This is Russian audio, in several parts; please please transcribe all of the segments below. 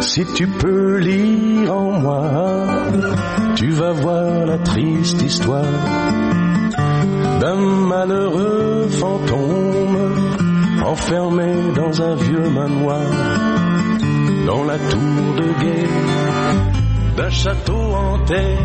Si tu peux lire en moi, tu vas voir la triste histoire d'un malheureux fantôme enfermé dans un vieux manoir, dans la tour de guet d'un château hanté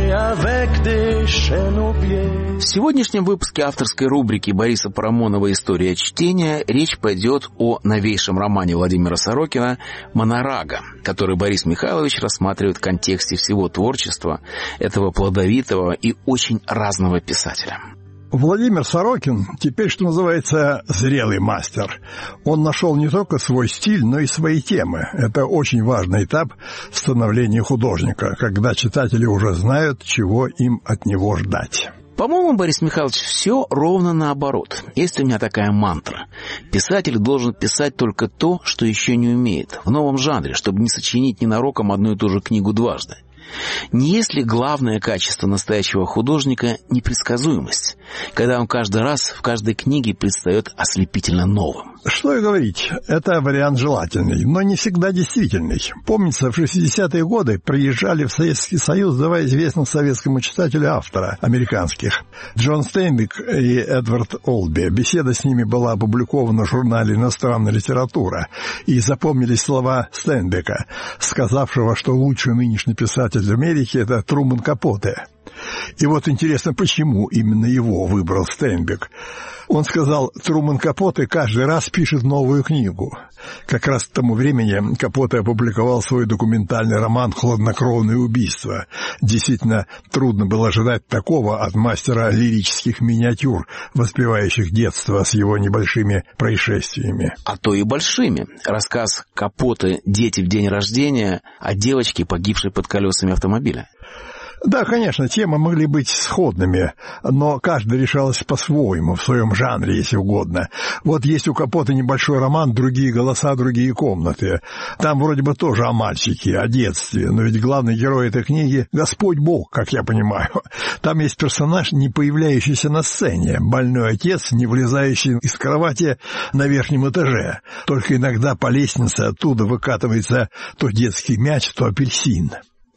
avec des chaînes aux pieds. В сегодняшнем выпуске авторской рубрики Бориса Парамонова «История чтения» речь пойдет о новейшем романе Владимира Сорокина «Монорага», который Борис Михайлович рассматривает в контексте всего творчества этого плодовитого и очень разного писателя. Владимир Сорокин теперь, что называется, зрелый мастер. Он нашел не только свой стиль, но и свои темы. Это очень важный этап в становлении художника, когда читатели уже знают, чего им от него ждать. По-моему, Борис Михайлович, все ровно наоборот. Есть у меня такая мантра. Писатель должен писать только то, что еще не умеет, в новом жанре, чтобы не сочинить ненароком одну и ту же книгу дважды. Не есть ли главное качество настоящего художника непредсказуемость, когда он каждый раз в каждой книге предстает ослепительно новым? Что и говорить, это вариант желательный, но не всегда действительный. Помнится, в 60-е годы приезжали в Советский Союз два известных советскому читателю автора американских, Джон Стейнбек и Эдвард Олби. Беседа с ними была опубликована в журнале «Иностранная литература», и запомнились слова Стейнбека, сказавшего, что лучший нынешний писатель в Америке – это Труман Капоте. И вот интересно, почему именно его выбрал Стейнбек. Он сказал, Труман Капоте каждый раз пишет новую книгу. Как раз к тому времени Капоте опубликовал свой документальный роман «Хладнокровное убийство». Действительно, трудно было ожидать такого от мастера лирических миниатюр, воспевающих детство с его небольшими происшествиями. А то и большими. Рассказ Капоте «Дети в день рождения» о девочке, погибшей под колесами автомобиля. Да, конечно, темы могли быть сходными, но каждая решалась по-своему, в своем жанре, если угодно. Вот есть у Капоте небольшой роман «Другие голоса, другие комнаты». Там вроде бы тоже о мальчике, о детстве, но ведь главный герой этой книги — Господь Бог, как я понимаю. Там есть персонаж, не появляющийся на сцене, больной отец, не влезающий из кровати на верхнем этаже. Только иногда по лестнице оттуда выкатывается то детский мяч, то апельсин.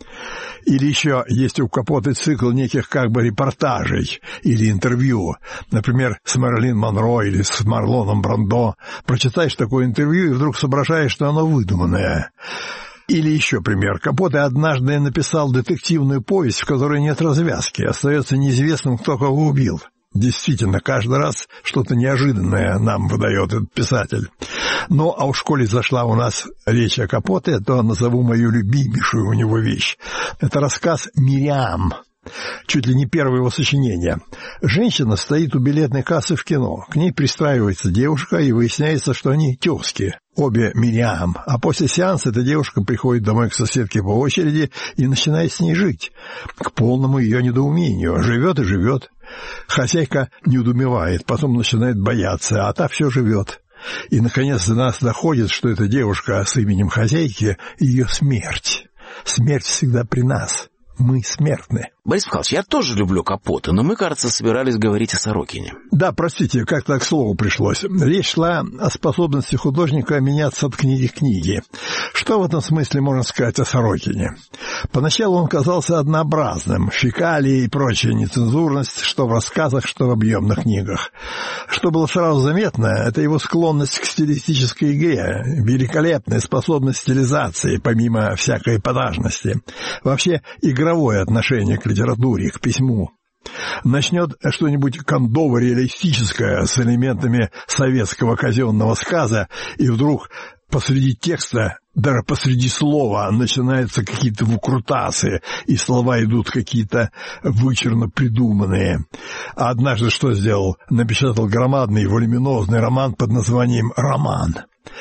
Или еще есть у Капоте цикл неких как бы репортажей или интервью, например, с Мэрилин Монро или с Марлоном Брандо. Прочитаешь такое интервью и вдруг соображаешь, что оно выдуманное. Или еще пример. Капоте однажды написал детективную повесть, в которой нет развязки, остается неизвестным, кто кого убил. Действительно, каждый раз что-то неожиданное нам выдает этот писатель. Ну, а уж коли зашла у нас речь о Капоте, то назову мою любимейшую у него вещь. Это рассказ «Мириам». Чуть ли не первое его сочинение. Женщина стоит у билетной кассы в кино. К ней пристраивается девушка, и выясняется, что они тезки. Обе Мириам. А после сеанса эта девушка приходит домой к соседке по очереди и начинает с ней жить. К полному ее недоумению. Живет и живет. Хозяйка недоумевает, потом начинает бояться, а та все живет. И, наконец, до нас доходит, что эта девушка с именем хозяйки — ее смерть. Смерть всегда при нас. Мы смертны. Борис Михайлович, я тоже люблю Капоте, но мы, кажется, собирались говорить о Сорокине. Да, простите, как-то к слову пришлось. Речь шла о способности художника меняться от книги к книге. Что в этом смысле можно сказать о Сорокине? Поначалу он казался однообразным, фекалии и прочая нецензурность, что в рассказах, что в объемных книгах. Что было сразу заметно, это его склонность к стилистической игре, великолепная способность стилизации, помимо всякой эпатажности. Вообще, игровое отношение к литературе, к письму. Начнет что-нибудь кондово-реалистическое с элементами советского казенного сказа, и вдруг посреди текста, даже посреди слова, начинаются какие-то выкрутасы, и слова идут какие-то вычурно придуманные. А однажды что сделал? Напечатал громадный волюминозный роман под названием «Роман».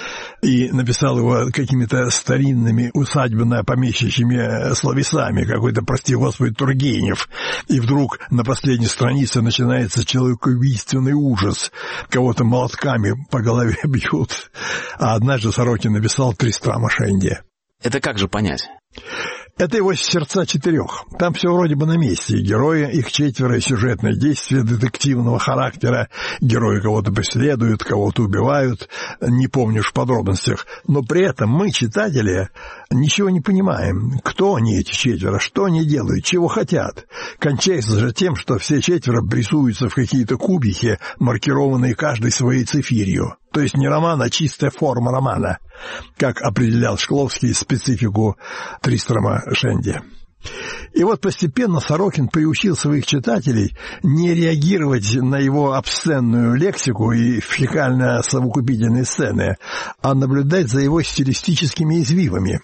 И написал его какими-то старинными усадебно-помещичьими словесами, какой-то, прости господи, Тургенев. И вдруг на последней странице начинается человекоубийственный ужас. Кого-то молотками по голове бьют. А однажды Сорокин написал «Тристрама Шенди». Это как же понять? Это его «Сердца четырех». Там все вроде бы на месте. И герои, их 4, и сюжетное действие детективного характера. Герои кого-то преследуют, кого-то убивают. Не помню уж в подробностях. Но при этом мы, читатели, ничего не понимаем. Кто они, эти 4, что они делают, чего хотят. Кончается же тем, что все 4 прессуются в какие-то кубики, маркированные каждой своей цифирью. То есть не роман, а чистая форма романа, как определял Шкловский специфику Тристрама Шенди. И вот постепенно Сорокин приучил своих читателей не реагировать на его обсценную лексику и фекально-совокупительные сцены, а наблюдать за его стилистическими извивами.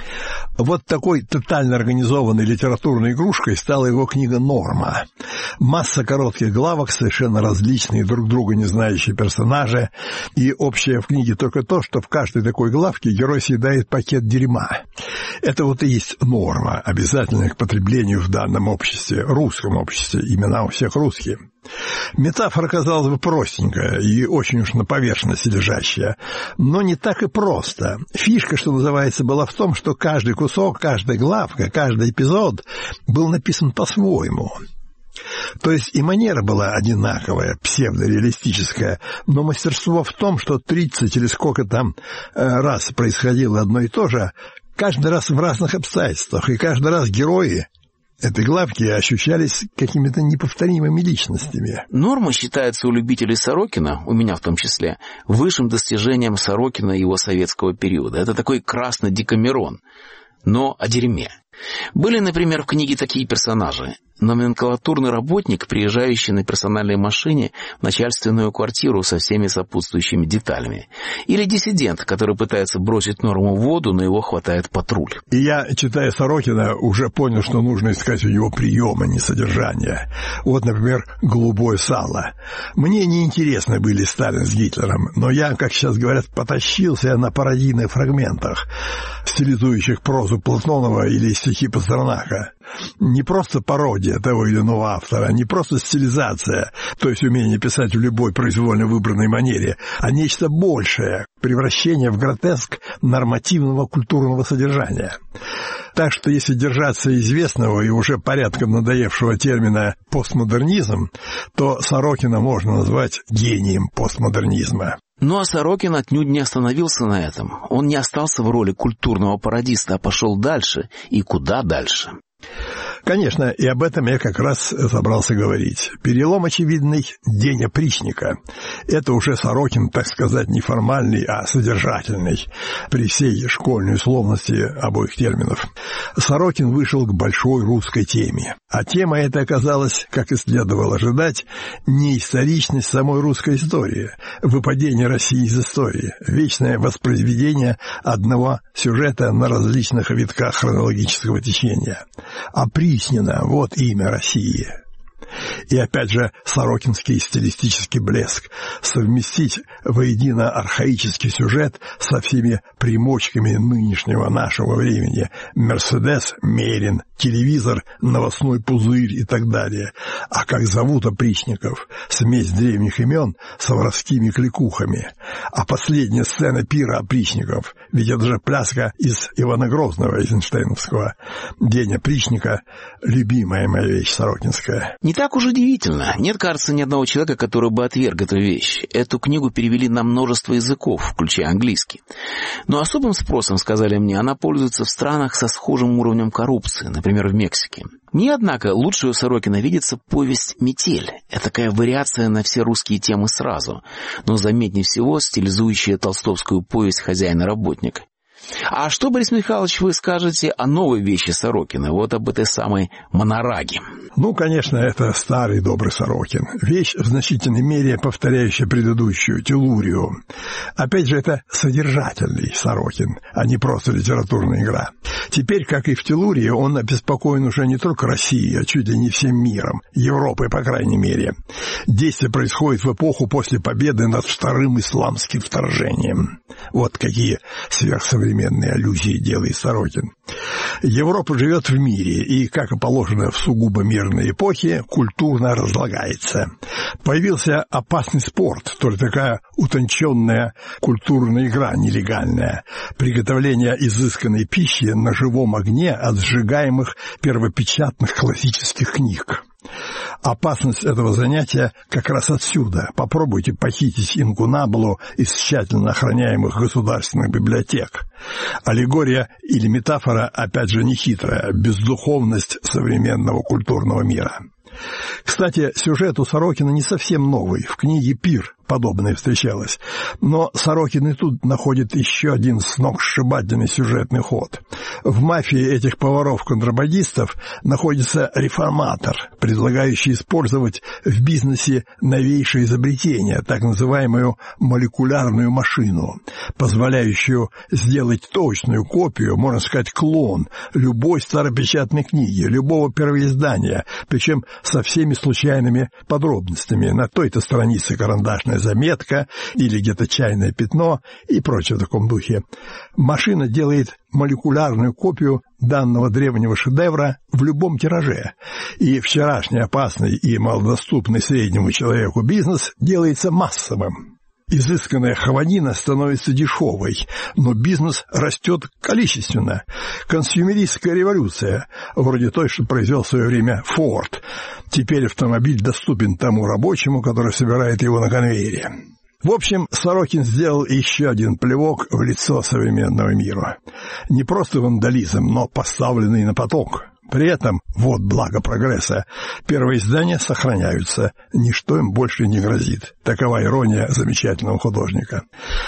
Вот такой тотально организованной литературной игрушкой стала его книга «Норма». Масса коротких главок, совершенно различные, друг друга не знающие персонажи, и общее в книге только то, что в каждой такой главке герой съедает пакет дерьма. Это вот и есть норма, обязательная к потреблению в данном обществе, русском обществе, имена у всех русские. Метафора, казалось бы, простенькая и очень уж на поверхности лежащая, но не так и просто. Фишка, что называется, была в том, что каждый кусок, каждая главка, каждый эпизод был написан по-своему. То есть и манера была одинаковая, псевдореалистическая, но мастерство в том, что 30 или сколько там раз происходило одно и то же, каждый раз в разных обстоятельствах, и каждый раз герои этой главки ощущались какими-то неповторимыми личностями. Норма считается у любителей Сорокина, у меня в том числе, высшим достижением Сорокина и его советского периода. Это такой красный Декамерон, но о дерьме. Были, например, в книге такие персонажи. Номенклатурный работник, приезжающий на персональной машине в начальственную квартиру со всеми сопутствующими деталями. Или диссидент, который пытается бросить Норму в воду, но его хватает патруль. И я, читая Сорокина, уже понял, что нужно искать у него приемы, не содержания. Вот, например, «Голубое сало». Мне неинтересны были Сталин с Гитлером, но я, как сейчас говорят, потащился на пародийных фрагментах, стилизующих прозу Платонова или стихи Пастернака. Не просто пародия того или иного автора, не просто стилизация, то есть умение писать в любой произвольно выбранной манере, а нечто большее, превращение в гротеск нормативного культурного содержания. Так что если держаться известного и уже порядком надоевшего термина «постмодернизм», то Сорокина можно назвать гением постмодернизма. Ну а Сорокин отнюдь не остановился на этом. Он не остался в роли культурного пародиста, а пошел дальше. И куда дальше? Конечно, и об этом я как раз собрался говорить. Перелом очевидный день опричника. Это уже Сорокин, так сказать, не формальный, а содержательный, при всей школьной условности обоих терминов. Сорокин вышел к большой русской теме. А тема эта оказалась, как и следовало ожидать, не историчность самой русской истории, выпадение России из истории, вечное воспроизведение одного сюжета на различных витках хронологического течения. Оприснено — вот имя России. И опять же сорокинский стилистический блеск. Совместить воедино архаический сюжет со всеми примочками нынешнего нашего времени. Мерседес, Мерин, телевизор, новостной пузырь и так далее. А как зовут опричников? Смесь древних имен с воровскими кликухами. А последняя сцена пира опричников. Ведь это же пляска из Ивана Грозного, Эйзенштейновского. День опричника — любимая моя вещь сорокинская. Не так уж удивительно. Нет, кажется, ни одного человека, который бы отверг эту вещь. Эту книгу перевели на множество языков, включая английский. Но особым спросом, сказали мне, она пользуется в странах со схожим уровнем коррупции, например, в Мексике. Мне, однако, лучше у Сорокина видится повесть «Метель». Это такая вариация на все русские темы сразу, но заметнее всего стилизующая толстовскую повесть «Хозяин и работник». А что, Борис Михайлович, вы скажете о новой вещи Сорокина, вот об этой самой «Монораге»? Ну, конечно, это старый добрый Сорокин. Вещь в значительной мере повторяющая предыдущую, «Телурию». Опять же, это содержательный Сорокин, а не просто литературная игра. Теперь, как и в «Телурии», он обеспокоен уже не только Россией, а чуть ли не всем миром, Европой, по крайней мере. Действие происходит в эпоху после победы над вторым исламским вторжением. Вот какие сверхсовременные аллюзии делает Сорокин. Европа живет в мире и, как и положено в сугубо мирной эпохе, культурно разлагается. Появился опасный спорт, то ли такая утонченная культурная игра нелегальная, приготовление изысканной пищи на живом огне от сжигаемых первопечатных классических книг. Опасность этого занятия как раз отсюда. Попробуйте похитить инкунабулу из тщательно охраняемых государственных библиотек. Аллегория или метафора, опять же, нехитрая, бездуховность современного культурного мира. Кстати, сюжет у Сорокина не совсем новый. В книге «Пир» подобное встречалось. Но Сорокин и тут находит еще один сногсшибательный сюжетный ход. В «Мафии» этих поваров-контрабандистов находится реформатор, предлагающий использовать в бизнесе новейшее изобретение, так называемую молекулярную машину, позволяющую сделать точную копию, можно сказать, клон любой старопечатной книги, любого первоиздания, причем со всеми случайными подробностями. На той-то странице карандашная заметка или где-то чайное пятно и прочее в таком духе. Машина делает молекулярную копию данного древнего шедевра в любом тираже. И вчерашний опасный и малодоступный среднему человеку бизнес делается массовым. Изысканная хаванина становится дешевой, но бизнес растет количественно. Консюмеристская революция, вроде той, что произвел в свое время Форд. Теперь автомобиль доступен тому рабочему, который собирает его на конвейере. В общем, Сорокин сделал еще один плевок в лицо современного мира. Не просто вандализм, но поставленный на поток. При этом, вот благо прогресса, первоиздания сохраняются, ничто им больше не грозит. Такова ирония замечательного художника.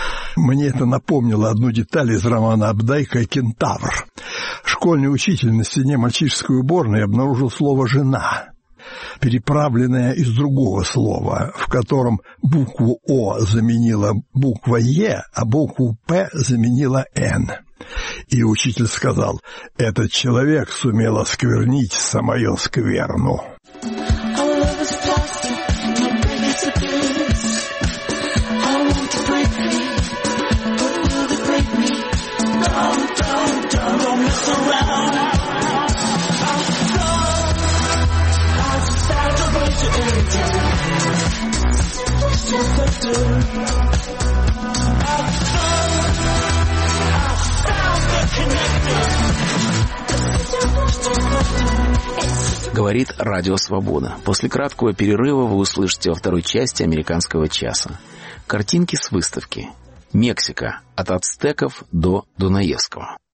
Мне это напомнило одну деталь из романа Абдайка «Кентавр». Школьный учитель на стене мальчишеской уборной обнаружил слово «жена», переправленное из другого слова, в котором букву «О» заменила буква «Е», а букву «П» заменила «Н». И учитель сказал: «Этот человек сумел осквернить самую скверну». Говорит Радио Свобода. После краткого перерыва вы услышите во второй части «Американского часа» картинки с выставки «Мексика. От ацтеков до Дунаевского».